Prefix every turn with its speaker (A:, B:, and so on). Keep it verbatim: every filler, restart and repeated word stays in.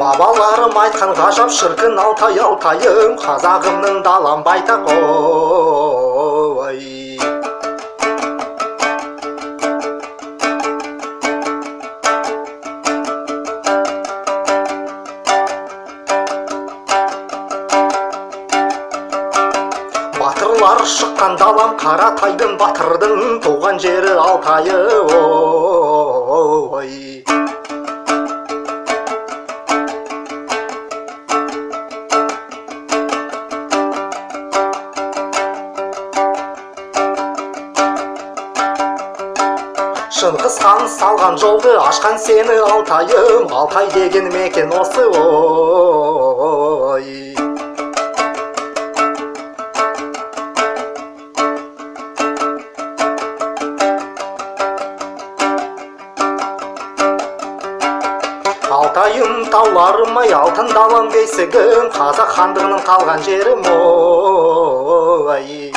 A: бабаларым айтқан ғажап шіркін Алтай Алтайым, қазағымның далам байтақ ой. Батырлар шыққан далам, Қаратайдың батырдың туған жері Алтайы ой. Шыңғыс хан салған жолды ашқан сені Алтайым, Алтай деген мекен осы ой. Алтайым тауларым ай, алтын далам бесігім, қазақ хандығының қалған жерім ой.